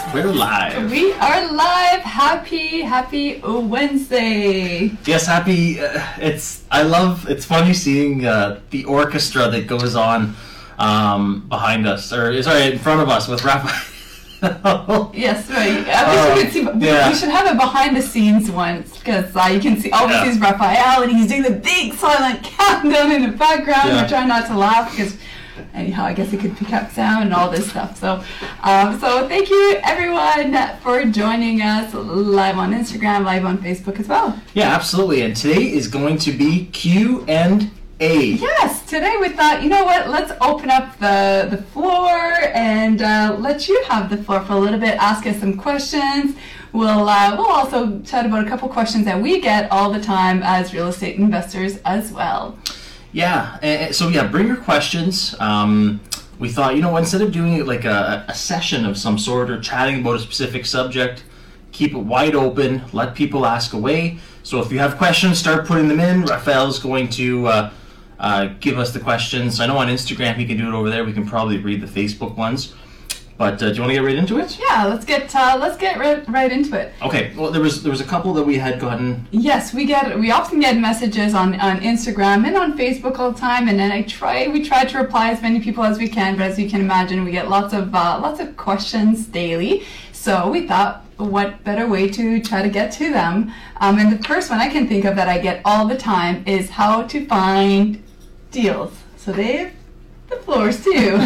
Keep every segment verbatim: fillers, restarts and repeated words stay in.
We're live. We are live. Happy, happy Wednesday. Yes, happy. Uh, it's. I love. It's funny seeing uh, the orchestra that goes on um, behind us, or sorry, in front of us with Raphael. Yes, right. I wish you could see. yeah. We should have a behind the scenes once because uh, you can see. All Yeah. we see is Raphael, and he's doing the big silent countdown in the background. Yeah. We're trying not to laugh because. Anyhow, I guess it could pick up sound and all this stuff. So, um, so thank you everyone for joining us live on Instagram, live on Facebook as well. Yeah, absolutely. And today is going to be Q and A. Yes, today we thought, you know what? Let's open up the the floor and uh, let you have the floor for a little bit. Ask us some questions. We'll uh, we'll also chat about a couple questions that we get all the time as real estate investors as well. Yeah, and so yeah, bring your questions. Um, we thought, you know, instead of doing it like a, a session of some sort or chatting about a specific subject, keep it wide open, let people ask away. So if you have questions, start putting them in. Raphael's going to uh, uh, give us the questions. I know on Instagram he can do it over there. We can probably read the Facebook ones. But uh, do you want to get right into it? Yeah, let's get uh, let's get right, right into it. Okay. Well, there was there was a couple that we had gotten. Yes, we get we often get messages on, on Instagram and on Facebook all the time, and then I try we try to reply as many people as we can. But as you can imagine, we get lots of uh, lots of questions daily. So we thought, what better way to try to get to them? Um, and the first one I can think of that I get all the time is how to find deals. So Dave, the floor's to you.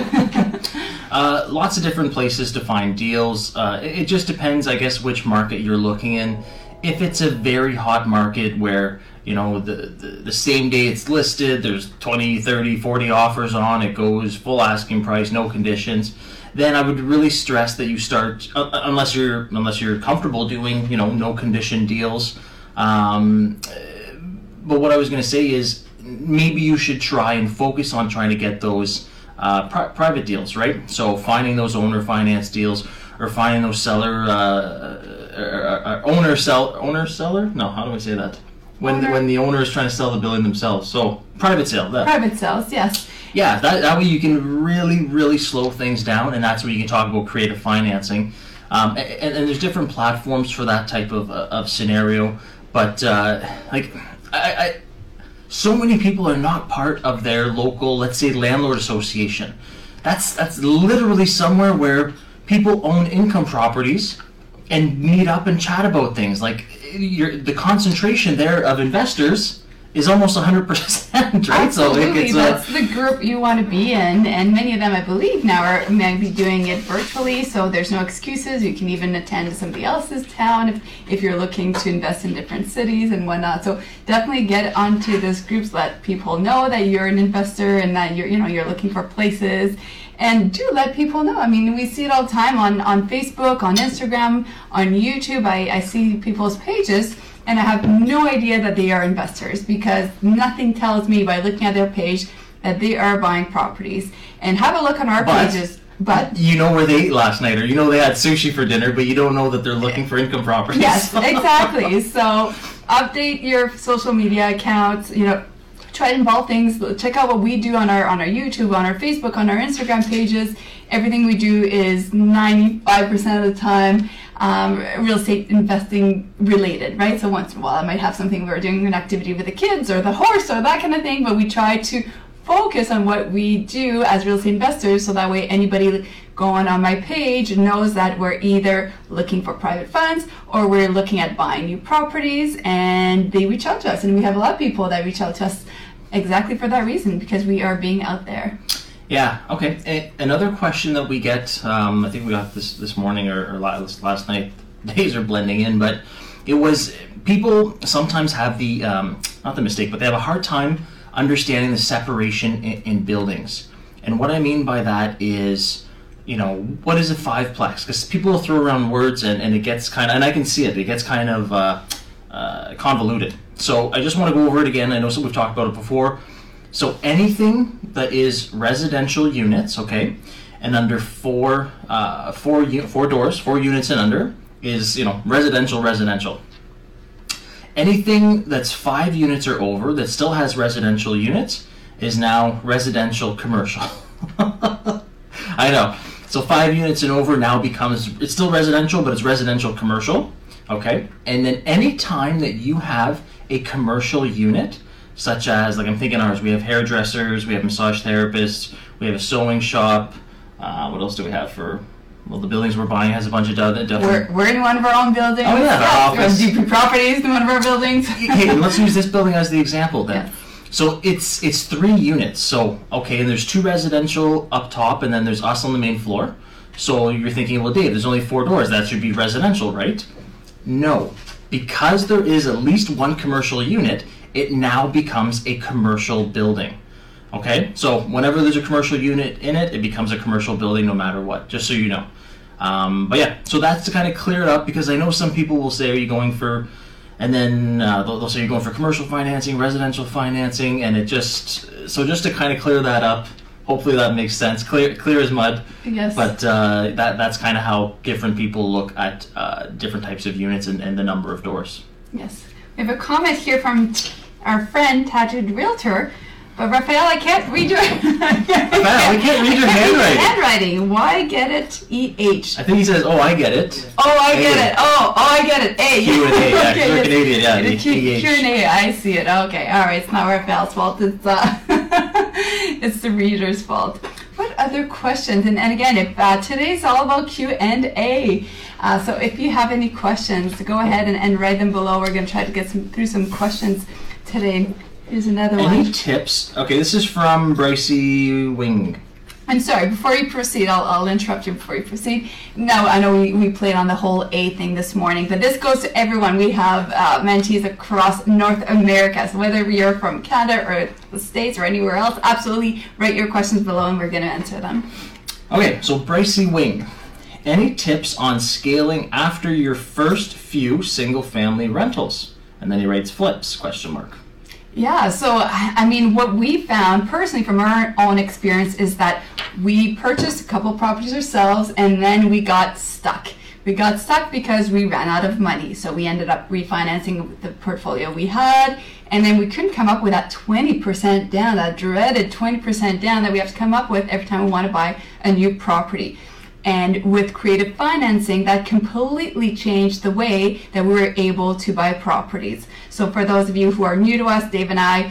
Uh, lots of different places to find deals. Uh, it, it just depends, I guess, which market you're looking in. If it's a very hot market where, you know, the, the, the same day it's listed, there's twenty, thirty, forty offers on, it goes full asking price, no conditions, then I would really stress that you start, uh, unless you're unless you're comfortable doing, you know, no condition deals. Um, but what I was going to say is maybe you should try and focus on trying to get those Uh, pri- private deals, right? So finding those owner finance deals, or finding those seller, uh, uh, uh, owner sell, owner seller. No, how do I say that? When Owner. when the owner is trying to sell the building themselves. So private sale. That. Private sales, yes. Yeah, that that way you can really really slow things down, and that's where you can talk about creative financing. Um, and, and there's different platforms for that type of uh, of scenario, but uh, like I. I So many people are not part of their local, let's say, landlord association. That's that's literally somewhere where people own income properties and meet up and chat about things. Like you're, the concentration there of investors is almost one hundred percent, right? Absolutely, so like it's that's a, the group you want to be in, and many of them, I believe, now are maybe doing it virtually, so there's no excuses. You can even attend somebody else's town if, if you're looking to invest in different cities and whatnot. So definitely get onto those groups, let people know that you're an investor and that you're, you know, you're looking for places. And do let people know. I mean, we see it all the time on, on Facebook, on Instagram, on YouTube. I, I see people's pages, and I have no idea that they are investors because nothing tells me by looking at their page that they are buying properties. And have a look on our But- pages. But you know where they ate last night, or you know they had sushi for dinner, but you don't know that they're looking for income properties. yes, exactly. So update your social media accounts. You know, try to involve things. Check out what we do on our on our YouTube, on our Facebook, on our Instagram pages. Everything we do is ninety-five percent of the time um, real estate investing related, right? So once in a while I might have something we're doing an activity with the kids or the horse or that kind of thing, but we try to focus on what we do as real estate investors so that way anybody going on my page knows that we're either looking for private funds or we're looking at buying new properties, and they reach out to us, and we have a lot of people that reach out to us exactly for that reason, because we are being out there. Yeah, okay. A- another question that we get, um, I think we got this this morning or, or last, last night, days are blending in, but it was, people sometimes have the, um, not the mistake, but they have a hard time understanding the separation in, in buildings. And what I mean by that is, you know, what is a fiveplex? Because people will throw around words and, and it gets kind of, and I can see it, it gets kind of uh, uh, convoluted. So I just want to go over it again. I know so we've talked about it before. So anything that is residential units, okay, and under four, uh, four, four doors, four units and under is, you know, residential, residential. Anything that's five units or over that still has residential units is now residential commercial. I know. So five units and over now becomes, it's still residential, but it's residential commercial. Okay. And then any time that you have a commercial unit, such as, like I'm thinking ours, we have hairdressers, we have massage therapists, we have a sewing shop. Uh, what else do we have for, well, the buildings we're buying has a bunch of other different... We're, we're in one of our own buildings. Oh yeah, yeah. our office. D P Properties in one of our buildings. Okay, and let's use this building as the example then. Yes. So it's it's three units. So, okay, and there's two residential up top, and then there's us on the main floor. So you're thinking, well, Dave, there's only four doors. That should be residential, right? No. Because there is at least one commercial unit, it now becomes a commercial building. Okay, so whenever there's a commercial unit in it, it becomes a commercial building no matter what, just so you know. Um, but yeah, so that's to kind of clear it up, because I know some people will say, are you going for, and then uh, they'll, they'll say you're going for commercial financing, residential financing, and it just, so just to kind of clear that up, hopefully that makes sense, clear clear as mud. Yes. But uh, that that's kind of how different people look at uh, different types of units and, and the number of doors. Yes. We have a comment here from our friend, Tattooed Realtor. But Raphael, I can't read your Raphael, I can't read your handwriting. handwriting. Why get it? E H. I think he says, oh, I get it. Oh, I A. get it. Oh, oh, I get it. A. Q and A, yeah, Okay, you're yes. Canadian, yeah, The the Q, E H. Q and A, I see it. Okay, all right. It's not Raphael's fault. It's uh, it's the reader's fault. What other questions? And, and again, if uh, today's all about Q and A. Uh, so if you have any questions, go ahead and, and write them below. We're going to try to get some through some questions today. Here's another Any one. tips? Okay, this is from Brycey Wing. I'm sorry, before you proceed, I'll, I'll interrupt you before you proceed. No, I know we, we played on the whole A thing this morning, but this goes to everyone. We have uh, mentees across North America, so whether you're from Canada or the States or anywhere else, absolutely write your questions below and we're going to answer them. Okay, so Brycey Wing. Any tips on scaling after your first few single-family rentals? And then he writes flips, question mark. Yeah, so I mean, what we found personally from our own experience is that we purchased a couple properties ourselves and then we got stuck. We got stuck because we ran out of money. So we ended up refinancing the portfolio we had, and then we couldn't come up with that twenty percent down, that dreaded twenty percent down that we have to come up with every time we want to buy a new property. And with creative financing, that completely changed the way that we were able to buy properties. So for those of you who are new to us, Dave and I,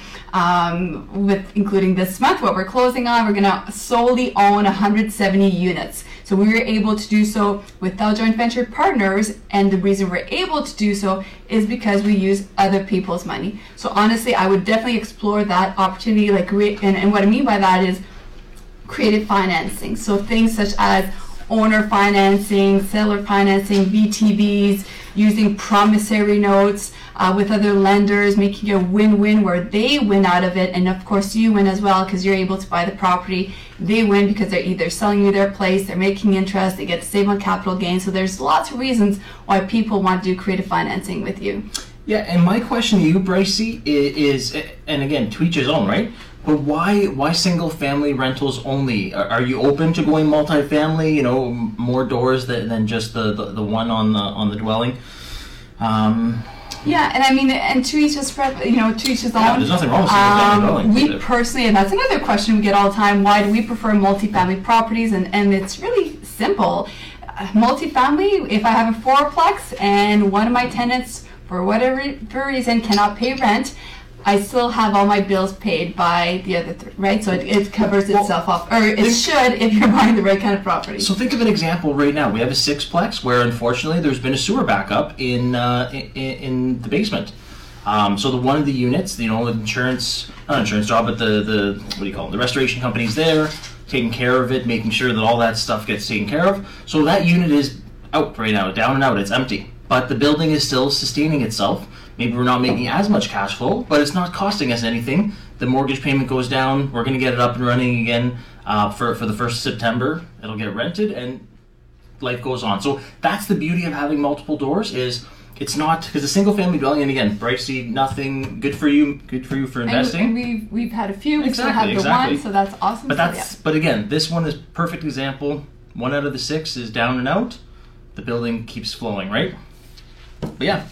um, with including this month, what we're closing on, we're going to solely own one hundred seventy units. So we were able to do so without joint venture partners, and the reason we're able to do so is because we use other people's money. So honestly, I would definitely explore that opportunity. Like, and, and what I mean by that is creative financing. So things such as owner financing, seller financing, V T Bs, using promissory notes uh, with other lenders, making it a win-win where they win out of it, and of course you win as well because you're able to buy the property. They win because they're either selling you their place, they're making interest, they get to save on capital gains. So there's lots of reasons why people want to do creative financing with you. Yeah, and my question to you, Brycey, is, and again, to each his own, right? But why why single family rentals only? Are, are you open to going multifamily? You know, more doors than, than just the, the, the one on the on the dwelling. Um, yeah, and I mean, and to each his, you know, to each his own. Yeah, there's nothing wrong with single family um, dwellings. We either. personally, and that's another question we get all the time. Why do we prefer multifamily properties? And and it's really simple. Uh, multifamily. If I have a fourplex and one of my tenants, for whatever reason, cannot pay rent, I still have all my bills paid by the other three, right? So it, it covers itself well, off, or it think, should if you're buying the right kind of property. So think of an example right now. We have a sixplex where unfortunately there's been a sewer backup in uh, in, in the basement. Um, so the one of the units, you know, insurance, not insurance job, but the, the what do you call it? The restoration company's there, taking care of it, making sure that all that stuff gets taken care of. So that unit is out right now, down and out, it's empty. But the building is still sustaining itself. Maybe we're not making as much cash flow, but it's not costing us anything. The mortgage payment goes down. We're going to get it up and running again uh, for, for the first of September. It'll get rented, and life goes on. So that's the beauty of having multiple doors is it's not, because a single-family dwelling, and again, Brycey, nothing, good for you, good for you for investing. And, and we've, we've had a few. We Exactly, still have the exactly. one, so that's awesome. But So, that's yeah. but again, this one is perfect example. One out of the six is down and out. The building keeps flowing, right? But yeah.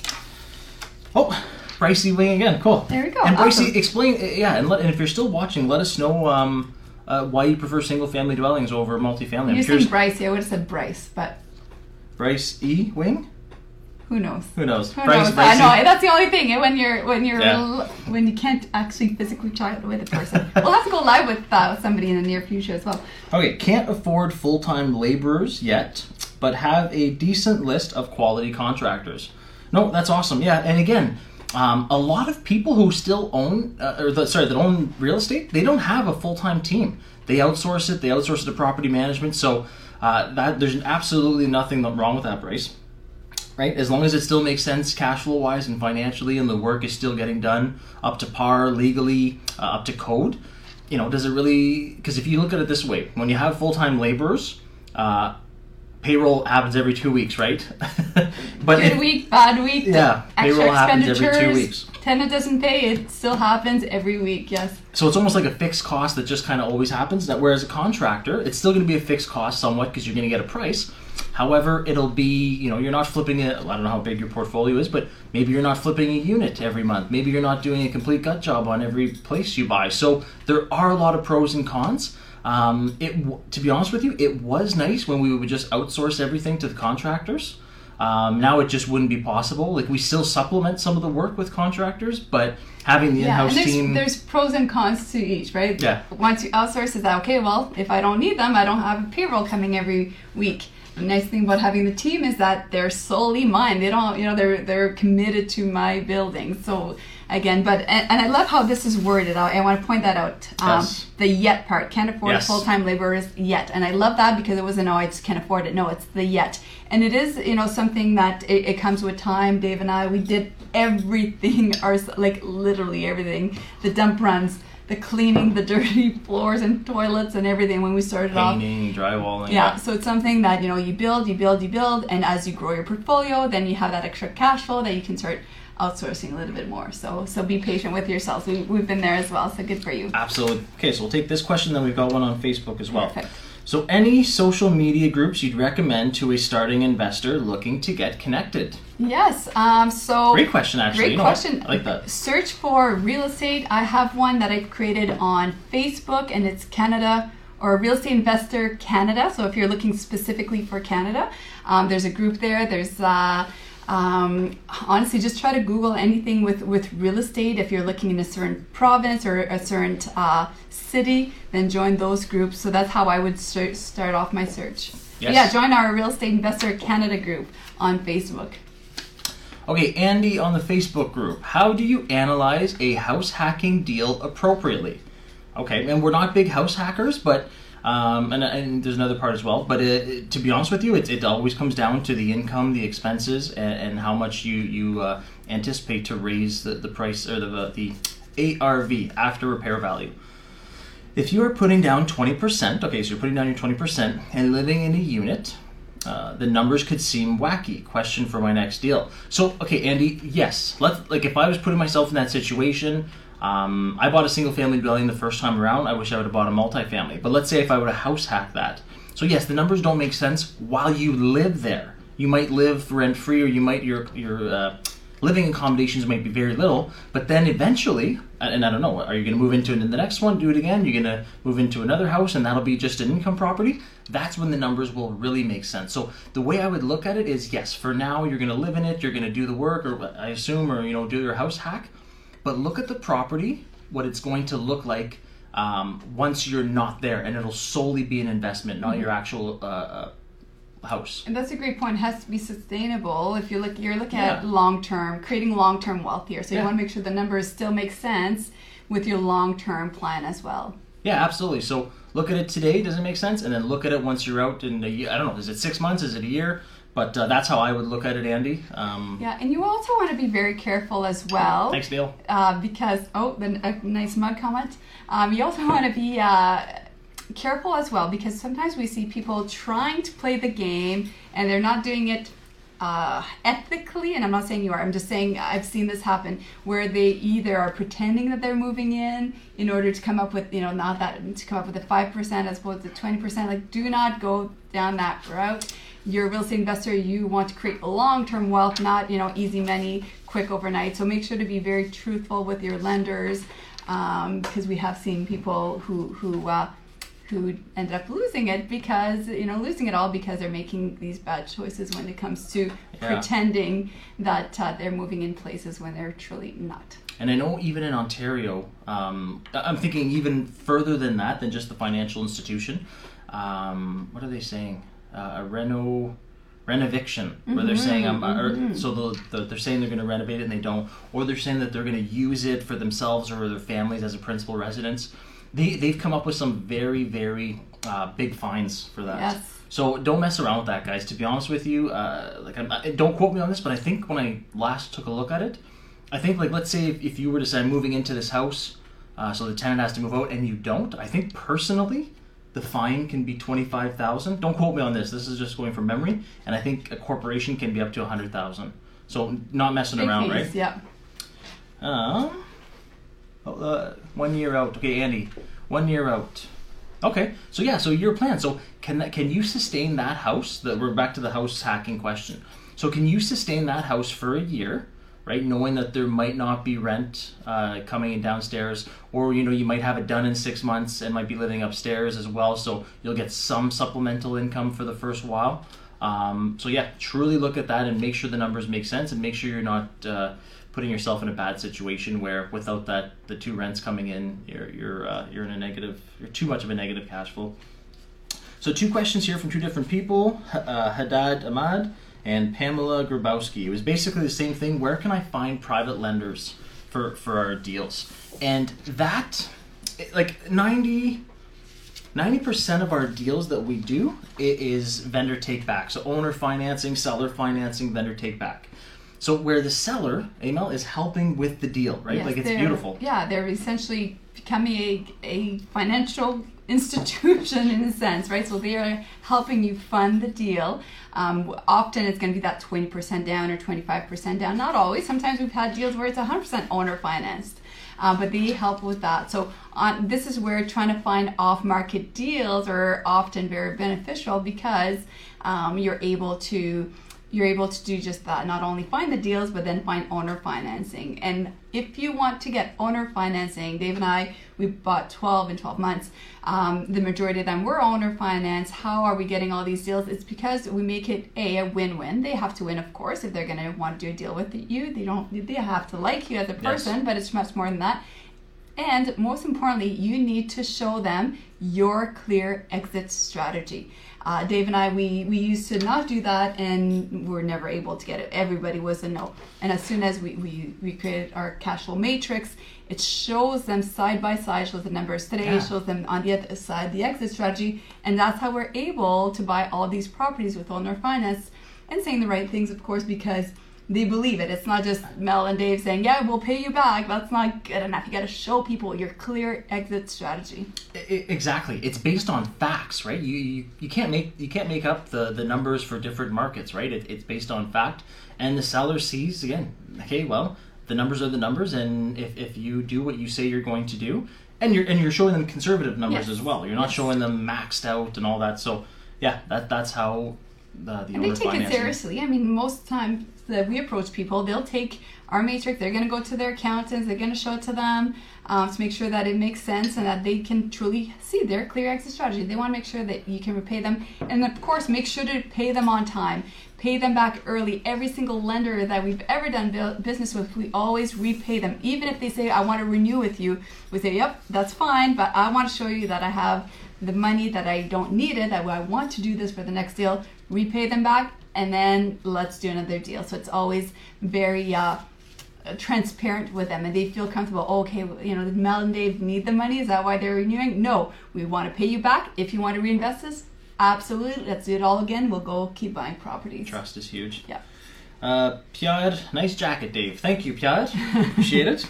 Oh, Brycey Wing again. Cool. There we go. And Brycey, Awesome. explain. Yeah, and, let, and if you're still watching, let us know um, uh, why you prefer single-family dwellings over multifamily. You're I'm saying curious. Bryce. Yeah, I would have said Bryce, but Bryce E. Wing? who knows? Who knows? Who Bryce, knows? Bryce I know E? that's the only thing. When you're when you're Yeah. when you can't actually physically chat with a person, we'll have to go live with uh, somebody in the near future as well. Okay, can't afford full-time laborers yet, but have a decent list of quality contractors. No, that's awesome. Yeah, and again, um, a lot of people who still own, uh, or the, sorry, that own real estate, they don't have a full-time team. They outsource it. They outsource it to property management. So uh, that there's absolutely nothing wrong with that, Bryce. Right? As long as it still makes sense cash flow wise and financially, and the work is still getting done up to par legally, uh, up to code. You know, does it really? Because if you look at it this way, when you have full-time laborers, uh, payroll happens every two weeks, right? but Good if, week, bad week. Yeah, extra payroll happens every two expenditures, weeks. Tenant doesn't pay, it still happens every week. Yes. So it's almost like a fixed cost that just kind of always happens. That whereas a contractor, it's still going to be a fixed cost somewhat because you're going to get a price. However, it'll be, you know, you're not flipping it. I don't know how big your portfolio is, but maybe you're not flipping a unit every month. Maybe you're not doing a complete gut job on every place you buy. So there are a lot of pros and cons. Um, it, to be honest with you, it was nice when we would just outsource everything to the contractors. Um, now it just wouldn't be possible. Like we still supplement some of the work with contractors, but having the Yeah, in-house and there's, team. there's pros and cons to each, right? Yeah. Once you outsource, is that okay? Well, if I don't need them, I don't have a payroll coming every week. The nice thing about having the team is that they're solely mine. They don't, you know, they're they're committed to my building. So again, but and, and I love how this is worded. I, I want to point that out. Um, Yes. The yet part, can't afford Yes. full-time laborers yet, and I love that because it wasn't, oh, I just can't afford it. No, it's the yet, and it is, you know, something that it, it comes with time. Dave and I, we did everything, our like literally everything, the dump runs, the cleaning, the dirty floors and toilets and everything when we started off. Painting, drywalling. Yeah, so it's something that, you know, you build, you build, you build, and as you grow your portfolio, then you have that extra cash flow that you can start outsourcing a little bit more. So so be patient with yourselves. We, we've been there as well, so good for you. Absolutely. Okay, so we'll take this question, then we've got one on Facebook as well. Perfect. So any social media groups you'd recommend to a starting investor looking to get connected? Yes, um, so... Great question, actually. Great You know what? question. I like that. Search for real estate. I have one that I've created on Facebook, and it's Canada, or Real Estate Investor Canada. So if you're looking specifically for Canada, um, there's a group there. There's... Uh, Um, honestly, just try to Google anything with, with real estate. If you're looking in a certain province or a certain uh, city, then join those groups. So that's how I would start, start off my search. Yes. Yeah, join our Real Estate Investor Canada group on Facebook. Okay, Andy on the Facebook group. How do you analyze a house hacking deal appropriately? Okay, and we're not big house hackers, but Um, and, and there's another part as well, but it, it, to be honest with you, it, it always comes down to the income, the expenses, and, and how much you you uh, anticipate to raise the, the price or the the A R V, after repair value. If you are putting down twenty percent, okay, so you're putting down your twenty percent and living in a unit, uh, the numbers could seem wacky. Question for my next deal. So, okay, Andy, yes, let's like if I was putting myself in that situation. Um, I bought a single-family dwelling the first time around. I wish I would have bought a multifamily. But let's say if I would have house hacked that. So yes, the numbers don't make sense while you live there. You might live rent-free, or you might your your uh, living accommodations might be very little. But then eventually, and I don't know, are you going to move into the next one, do it again? You're going to move into another house, and that'll be just an income property. That's when the numbers will really make sense. So the way I would look at it is, yes, for now you're going to live in it. You're going to do the work, or I assume, or you know, do your house hack. But look at the property, what it's going to look like um, once you're not there, and it'll solely be an investment, not your actual uh, uh, house. And that's a great point. It has to be sustainable. If you're, look, you're looking Yeah. at long-term, creating long-term wealth here. So you Yeah. want to make sure the numbers still make sense with your long-term plan as well. Yeah, absolutely. So look at it today, does it make sense? And then look at it once you're out in a year. I don't know, is it six months? Is it a year? But uh, that's how I would look at it, Andy. Um, Yeah, and you also want to be very careful as well. Thanks, Neil. Uh, because, oh, the, a nice mug comment. Um, you also want to be uh, careful as well, because sometimes we see people trying to play the game and they're not doing it uh, ethically. And I'm not saying you are, I'm just saying I've seen this happen where they either are pretending that they're moving in in order to come up with, you know, not that, to come up with a five percent as opposed to twenty percent. Like, do not go down that route. You're a real estate investor, you want to create long-term wealth, not, you know, easy money, quick overnight. So make sure to be very truthful with your lenders, um, because we have seen people who, who uh, who ended up losing it because, you know, losing it all because they're making these bad choices when it comes to yeah. pretending that uh, they're moving in places when they're truly not. And I know even in Ontario, um, I'm thinking even further than that, than just the financial institution. Um, what are they saying? Uh, a reno, renoviction, where mm-hmm, they're saying, um, mm-hmm. or, so the, the, they're saying they're going to renovate it and they don't, or they're saying that they're going to use it for themselves or their families as a principal residence. They, they've come up with some very, very uh, big fines for that. Yes. So don't mess around with that, guys. To be honest with you, uh, like I'm, I, don't quote me on this, but I think when I last took a look at it, I think, like, let's say if, if you were to say I'm moving into this house, uh, so the tenant has to move out, and you don't, I think personally, the fine can be twenty-five thousand dollars. Don't quote me on this. This is just going from memory. And I think a corporation can be up to one hundred thousand dollars. So not messing big around, piece, right? Yeah. Um... Uh, one year out. Okay, Andy, one year out. Okay, so yeah, so your plan. So can that, can you sustain that house? That we're back to the house hacking question. So can you sustain that house for a year, right? Knowing that there might not be rent uh, coming in downstairs, or you know you might have it done in six months and might be living upstairs as well. So you'll get some supplemental income for the first while. Um, so yeah, truly look at that and make sure the numbers make sense, and make sure you're not uh, putting yourself in a bad situation where without that the two rents coming in, you're you're uh, you're in a negative, you're too much of a negative cash flow. So two questions here from two different people, uh, Haddad Ahmad and Pamela Grabowski. It was basically the same thing. Where can I find private lenders for for our deals? And that, like ninety percent of our deals that we do is vendor take back. So owner financing, seller financing, vendor take back. So where the seller, Amel, is helping with the deal, right? Yes, like it's they're- beautiful. Yeah, they're essentially becoming a, a financial institution in a sense, right? So they are helping you fund the deal. Um, often it's going to be that twenty percent down or twenty-five percent down. Not always. Sometimes we've had deals where it's one hundred percent owner financed. Uh, but they help with that. So on, this is where trying to find off-market deals are often very beneficial because um, you're able to you're able to do just that. Not only find the deals, but then find owner financing. And if you want to get owner financing, Dave and I, we bought twelve in twelve months. Um, the majority of them were owner finance. How are we getting all these deals? It's because we make it a, a win-win. They have to win, of course, if they're going to want to do a deal with you. They don't. They have to like you as a person, yes. But it's much more than that. And most importantly, you need to show them your clear exit strategy. Uh, Dave and I, we, we used to not do that, and we were never able to get it. Everybody was a no. And as soon as we, we, we created our cash flow matrix, it shows them side by side, shows the numbers today, yeah. shows them on the other side the exit strategy, and that's how we're able to buy all these properties with owner finance and saying the right things, of course, because they believe it. It's not just Mel and Dave saying, yeah, we'll pay you back. That's not good enough. You got to show people your clear exit strategy. Exactly. It's based on facts, right? You you, you can't make you can't make up the, the numbers for different markets, right? It, it's based on fact. And the seller sees, again, okay, well, the numbers are the numbers, and if, if you do what you say you're going to do, and you're and you're showing them conservative numbers yes. as well. You're not yes. showing them maxed out and all that. So yeah, that that's how the, the and owner they take financing. it seriously. I mean, most times that we approach people, they'll take our matrix, they're going to go to their accountants, they're going to show it to them um, to make sure that it makes sense and that they can truly see their clear exit strategy. They want to make sure that you can repay them, and of course make sure to pay them on time, pay them back early. Every single lender that we've ever done business with, we always repay them. Even if they say, I want to renew with you, we say, yep, that's fine, but I want to show you that I have the money, that I don't need it, that I want to do this for the next deal, repay them back, and then let's do another deal. So it's always very uh, transparent with them, and they feel comfortable. Oh, okay, you know, Mel and Dave need the money. Is that why they're renewing? No, we want to pay you back. If you want to reinvest this, absolutely. Let's do it all again. We'll go keep buying properties. Trust is huge. Yeah. Uh, Pierre, nice jacket, Dave. Thank you, Pierre. Appreciate it.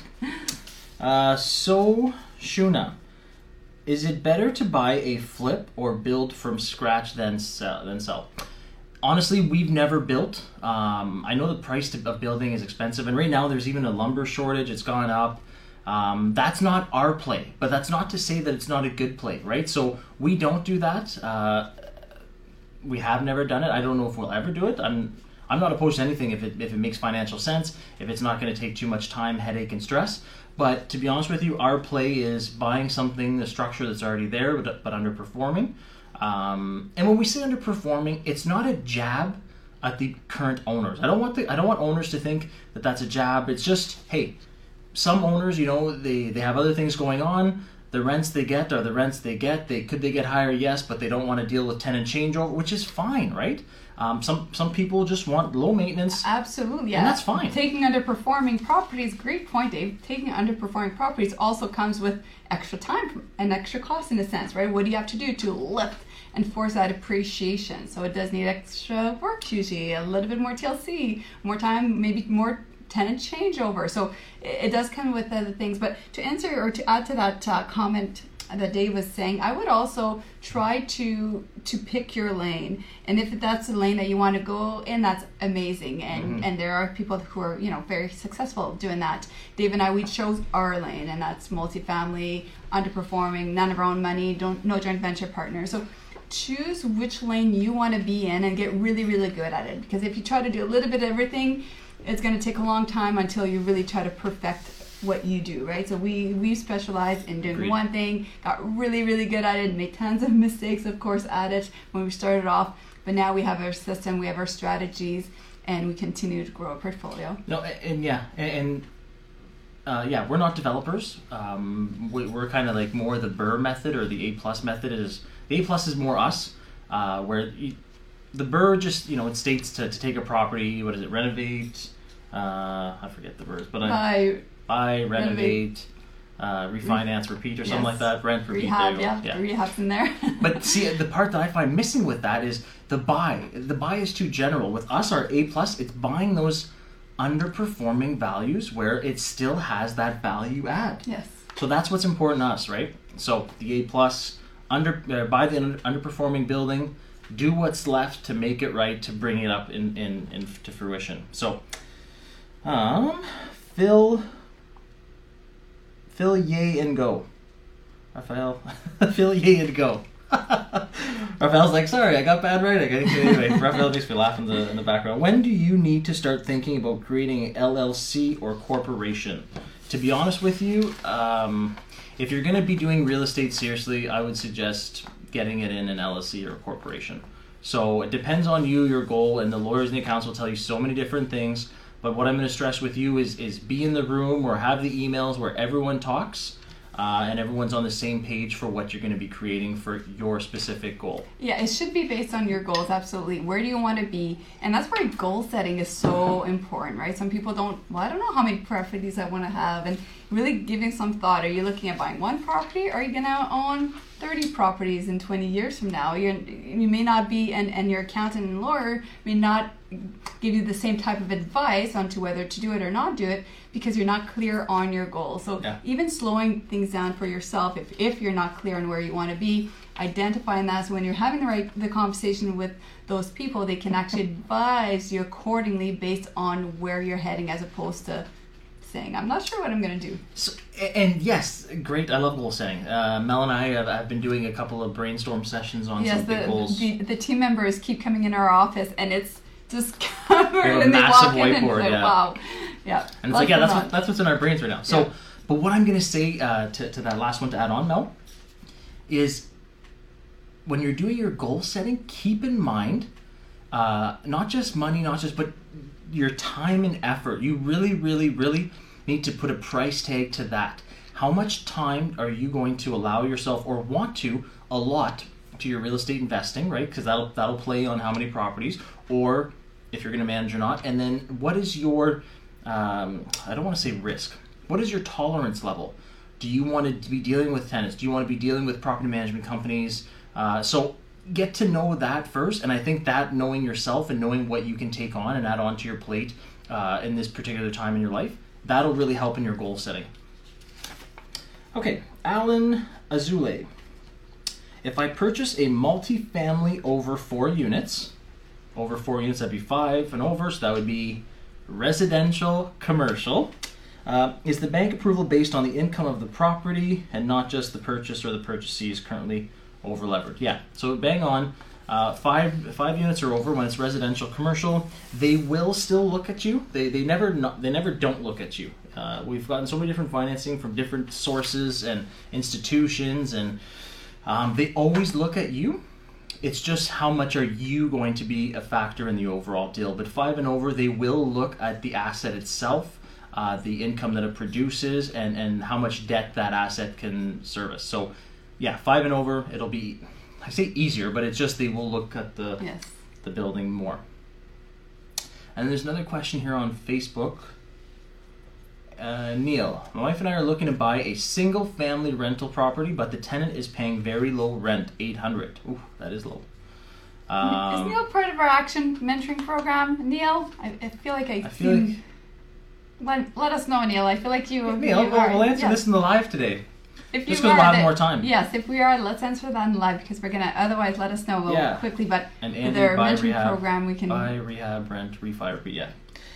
Uh, so, Shuna, is it better to buy a flip or build from scratch than sell? Than sell? Honestly, we've never built. Um, I know the price of building is expensive, and right now there's even a lumber shortage. It's gone up. Um, that's not our play, but that's not to say that it's not a good play, right? So we don't do that. Uh, we have never done it. I don't know if we'll ever do it. I'm I'm not opposed to anything if it if it makes financial sense, if it's not going to take too much time, headache, and stress. But to be honest with you, our play is buying something, the structure that's already there, but, but underperforming. Um, and when we say underperforming, it's not a jab at the current owners. I don't want the I don't want owners to think that that's a jab. It's just, hey, some owners, you know, they, they have other things going on. The rents they get are the rents they get. They could they get higher, yes, but they don't want to deal with tenant changeover, which is fine, right? Um, some some people just want low maintenance. Absolutely, yeah, and that's fine. Taking underperforming properties, great point, Dave. Taking underperforming properties also comes with extra time and extra cost in a sense, right? What do you have to do to lift and force that appreciation? So it does need extra work usually, a little bit more T L C, more time, maybe more tenant changeover. So it does come with other things. But to answer or to add to that uh, comment that Dave was saying, I would also try to to pick your lane. And if that's the lane that you want to go in, that's amazing. And mm-hmm. and there are people who are, you know, very successful doing that. Dave and I, we chose our lane, and that's multifamily, underperforming, none of our own money, don't no joint venture partner. So choose which lane you want to be in and get really, really good at it. Because if you try to do a little bit of everything, it's going to take a long time until you really try to perfect what you do, right? So we we specialize in doing Agreed. one thing, got really, really good at it, made tons of mistakes, of course, at it when we started off. But now we have our system, we have our strategies, and we continue to grow our portfolio. No, and, and yeah, and, and uh, yeah, we're not developers. Um, we, we're kind of like more the BRRRR method, or the A plus method. Is the A plus is more us, uh, where you, the BRRRR just, you know, it states to, to take a property, what is it, renovate, uh, I forget the words, but I Buy, buy, renovate, uh, refinance, repeat, or something yes. like that. Rent, repeat. Rehab, there you yeah, go. yeah. the rehab's in there. But see, the part that I find missing with that is the buy. The buy is too general. With us, our A plus, it's buying those underperforming values where it still has that value add. Yes. So that's what's important to us, right? So the A plus, under uh, buy the under, underperforming building, do what's left to make it right, to bring it up in, in, in to fruition. So, um, Phil, Phil, yay and go. Raphael, Phil, yay and go. Raphael's like, sorry, I got bad writing. Anyway, Raphael makes me laugh in the in the background. When do you need to start thinking about creating an L L C or corporation? To be honest with you, um, if you're going to be doing real estate seriously, I would suggest getting it in an L L C or a corporation. So it depends on you, your goal, and the lawyers and the accounts will tell you so many different things. But what I'm going to stress with you is is be in the room or have the emails where everyone talks uh, and everyone's on the same page for what you're going to be creating for your specific goal. Yeah, it should be based on your goals, absolutely. Where do you want to be? And that's why goal setting is so important, right? Some people don't, well, I don't know how many properties I want to have, and really giving some thought. Are you looking at buying one property, or are you going to own thirty properties in twenty years from now? You're, you may not be, and, and your accountant and lawyer may not give you the same type of advice on to whether to do it or not do it, because you're not clear on your goals. So yeah. even slowing things down for yourself, if, if you're not clear on where you want to be, identifying that, so when you're having the right the conversation with those people, they can actually advise you accordingly based on where you're heading, as opposed to saying, I'm not sure what I'm going to do. So, and yes, great. I love goal setting. Uh, Mel and I have I've been doing a couple of brainstorm sessions on yes, some big the, goals. The, the team members keep coming in our office, and it's just covered, a and they massive walk in and whiteboard, like, yeah. wow. Yeah. And it's like, yeah, Lots that's of what, that's what's in our brains right now. So, Yeah. but what I'm going to say uh, to, to that last one to add on, Mel, is when you're doing your goal setting, keep in mind uh, not just money, not just, but your time and effort. You really, really, really need to put a price tag to that. How much time are you going to allow yourself, or want to allot to your real estate investing, right? Because that'll that'll play on how many properties, or if you're going to manage or not. And then what is your, um, I don't want to say risk, what is your tolerance level? Do you want to be dealing with tenants? Do you want to be dealing with property management companies? Uh, so get to know that first. And I think that knowing yourself and knowing what you can take on and add on to your plate uh, in this particular time in your life, that'll really help in your goal setting. Okay, Alan Azule. If I purchase a multifamily over four units, over four units, that'd be five and over, so that would be residential commercial. Uh, is the bank approval based on the income of the property and not just the purchase or the purchasee is currently over levered? Yeah, so bang on. Uh, five five units or over, when it's residential, commercial, they will still look at you. They they never not, they never don't look at you. Uh, we've gotten so many different financing from different sources and institutions, and um, they always look at you. It's just how much are you going to be a factor in the overall deal. But five and over, they will look at the asset itself, uh, the income that it produces, and, and how much debt that asset can service. So, yeah, five and over, it'll be, I say easier, but it's just they will look at the Yes. the building more. And there's another question here on Facebook. Uh, Neil, my wife and I are looking to buy a single family rental property, but the tenant is paying very low rent, eight hundred. Ooh, that is low. Um, is Neil part of our action mentoring program? Neil, I, I feel like I, I feel like, let, let us know, Neil. I feel like you. Neil, you we'll, are. we'll answer Yes. this in the live today. If Just you because are, we'll have then- more time. Yes, if we are, let's answer that in live because we're gonna. Otherwise, let us know. We'll Yeah. quickly. But And with Andy, our buy mentoring rehab, program, we can. buy rehab, rent, refi, re- yeah.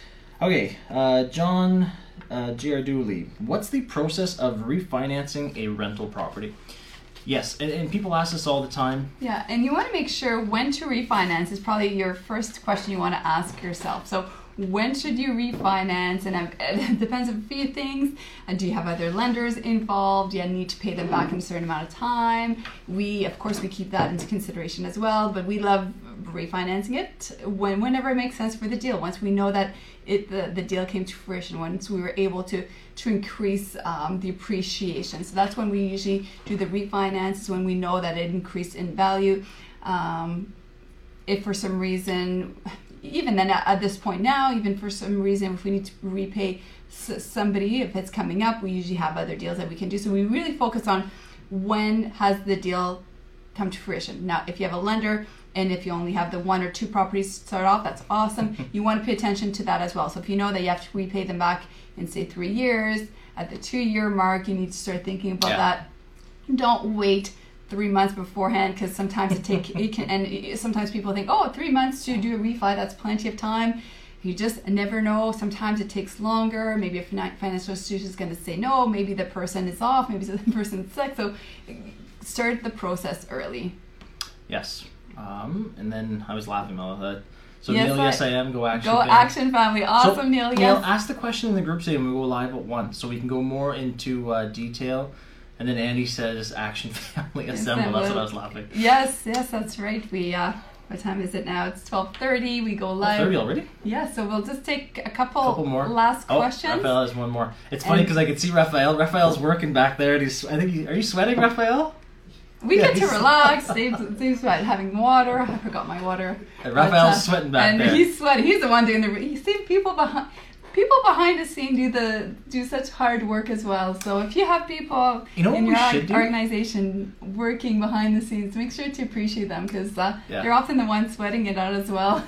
Okay, uh, John uh, Giardouli, what's the process of refinancing a rental property? Yes, and, and people ask this all the time. Yeah, and you want to make sure when to refinance is probably your first question you want to ask yourself. So when should you refinance? And it depends on a few things. And do you have other lenders involved? Do you need to pay them back in a certain amount of time? We, of course, we keep that into consideration as well. But we love refinancing it when whenever it makes sense for the deal. Once we know that it the, the deal came to fruition, once we were able to to increase um, the appreciation. So that's when we usually do the refinance, is when we know that it increased in value. Um, if for some reason, even then at, at this point now, even for some reason, if we need to repay s- somebody, if it's coming up, we usually have other deals that we can do. So we really focus on when has the deal come to fruition. Now, if you have a lender, and if you only have the one or two properties to start off, that's awesome. You want to pay attention to that as well. So if you know that you have to repay them back in, say, three years, at the two-year mark, you need to start thinking about Yeah. that. Don't wait three months beforehand, because sometimes it take it can, and sometimes people think, oh, three months to do a refi, that's plenty of time. You just never know. Sometimes it takes longer. Maybe a finan- financial institution is going to say no. Maybe the person is off. Maybe the person is sick. So start the process early. Yes. Um, and then I was laughing all of that. So Yes, Neil, I- yes I am. Go action. Go family. Action Family. Awesome, So, Neil. Neil, Yes. ask the question in the group today and we go live at one, so we can go more into uh, detail. And then Andy says Action Family Yes, Assemble. that That's will- what I was laughing. Yes, yes, that's right. We uh, what time is it now? It's twelve thirty. We go live. thirty already? Yeah, so we'll just take a couple, Couple more. last Oh, questions. Raphael has one more. It's funny And- because I can see Raphael. Raphael's working back there. And he's. I think. He, are you sweating, Raphael? We Yeah, get to he's- relax. Dave's, Dave's sweat, having water. I forgot my water. And Raphael's But, uh, sweating back and there. he's sweating. He's the one doing the. You see, people behind, people behind the scene do the do such hard work as well. So if you have people You know what in we your should do? organization working behind the scenes, make sure to appreciate them, because uh, Yeah. they're often the ones sweating it out as well.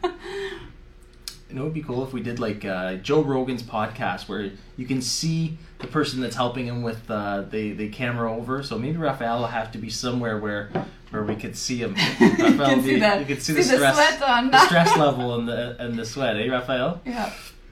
You know, it would be cool if we did like uh, Joe Rogan's podcast, where you can see the person that's helping him with uh, the the camera over. So maybe Raphael will have to be somewhere where where we could see him. you Raphael can will see be- that. You could see, see the stress, sweat on the stress level and the and the sweat, eh, Raphael? Yeah.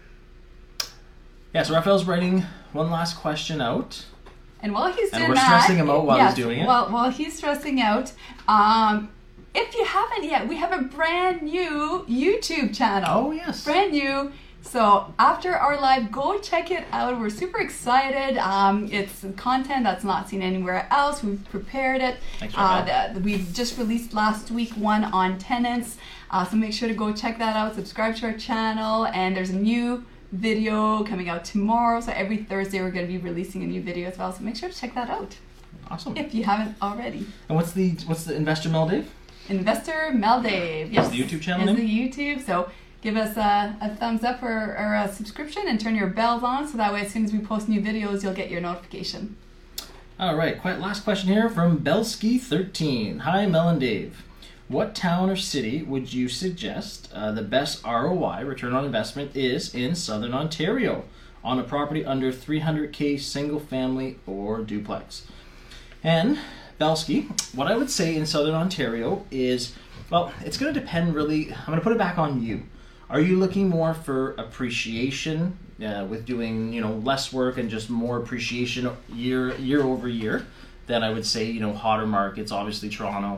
Yeah. So Raphael's writing one last question out. And while he's And doing we're that, stressing him out while yes, he's doing it. While, while he's stressing out, um, if you haven't yet, we have a brand new YouTube channel. Oh yes. Brand new. So after our live, go check it out. We're super excited. Um, it's content that's not seen anywhere else. We've prepared it. Thanks, Uh, Raphael. the, we've just released last week one on tenants. Uh, so make sure to go check that out. Subscribe to our channel. And there's a new video coming out tomorrow. So every Thursday we're going to be releasing a new video as well. So make sure to check that out Awesome. if you haven't already. And what's the what's the investor Mel Dave? Investor Mel Dave. Yes. the YouTube channel Is name? the YouTube. So give us a, a thumbs up or, or a subscription and turn your bells on so that way as soon as we post new videos you'll get your notification. All right. Quite last question here from Belsky thirteen. Hi, Mel and Dave. What town or city would you suggest uh, the best R O I, return on investment, is in Southern Ontario on a property under three hundred K, single family or duplex? And Belsky, what I would say in Southern Ontario is, well, it's going to depend really. I'm going to put it back on you. Are you looking more for appreciation uh, with doing, you know, less work and just more appreciation year year over year? Then I would say, you know, hotter markets, obviously Toronto,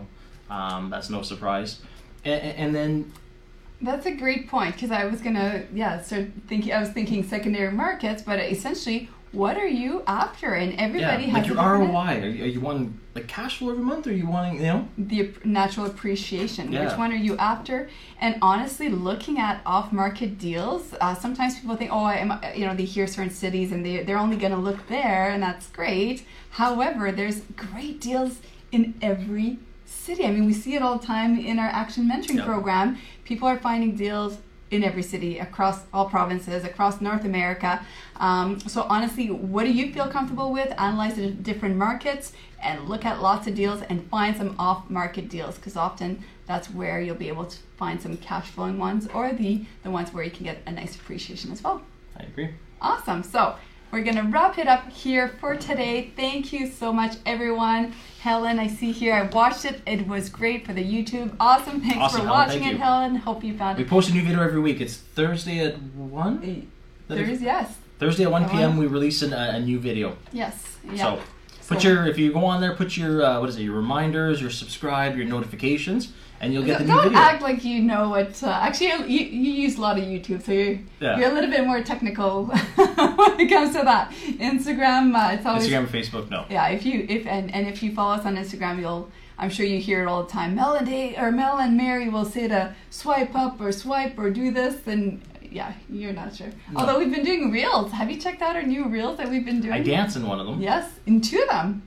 Um, that's no surprise. And, and then that's a great point, because I was gonna yeah start thinking. I was thinking secondary markets, but essentially, what are you after? And everybody yeah, has like your a R O different- I. Are you, are you wanting like cash flow every month, or are you wanting, you know? the ap- natural appreciation. Yeah. Which one are you after? And honestly, looking at off-market deals, uh, sometimes people think, oh, I am, you know, they hear certain cities and they they're only going to look there, and that's great. However, there's great deals in every city. I mean, we see it all the time in our action mentoring Yep. program. People are finding deals in every city, across all provinces, across North America. Um, so honestly, what do you feel comfortable with? Analyze the different markets and look at lots of deals and find some off-market deals, because often that's where you'll be able to find some cash flowing ones, or the, the ones where you can get a nice appreciation as well. I agree. Awesome. So we're going to wrap it up here for today. Thank you so much, everyone. Helen, I see here, I watched it. It was great for the YouTube. Awesome. Thanks Awesome, for Helen. watching Thank it, you. Helen. Hope you found We it. post a new video every week. It's Thursday at one? There's, yes. Thursday at one At p.m. one? we release an, a, a new video. Yes. Yeah. So put So- your, if you go on there, put your, uh, what is it, your reminders, your subscribe, your notifications, and you'll get the new Don't video. act like you know what. Uh, actually, you, you use a lot of YouTube, so you're Yeah. you're a little bit more technical when it comes to that. Instagram, uh, it's always Instagram and Facebook, no. yeah. If you if and, and if you follow us on Instagram, you'll I'm sure you hear it all the time. Mel and Dave, or Mel and Mary will say to swipe up or swipe or do this, and yeah, you're not sure. No. Although we've been doing reels. Have you checked out our new reels that we've been doing? I dance in one of them. Yes, in two of them.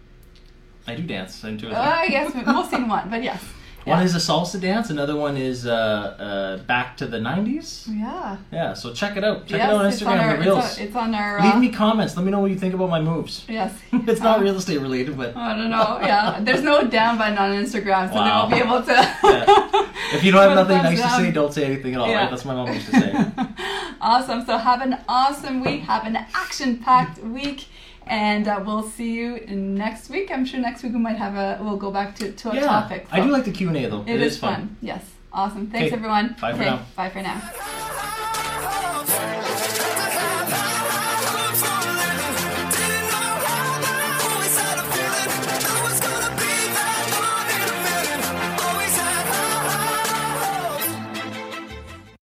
I do dance in two of Uh, them. yes, mostly in one, but yes. One Yeah. is a salsa dance, another one is uh, uh, back to the nineties. Yeah. Yeah, so check it out. Check Yes, it out on it's Instagram, on our, the Reels. It's on, it's on our. Leave uh, me comments. Let me know what you think about my moves. Yes. It's not Uh, real estate related, but I don't know. Yeah, there's no down button on Instagram, so Wow. they won't be able to. Yeah. If you don't have put nothing thumbs nice to down. say, don't say anything at all, Yeah. right? That's what my mom used to say. Awesome. So have an awesome week. Have an action-packed week, and uh, we'll see you next week. I'm sure next week we might have a. We'll go back to to a Yeah, topic. I So do like the Q and A though. it is fun. Yes. Awesome. Thanks, Okay. everyone. Bye for Okay, now. Bye for now.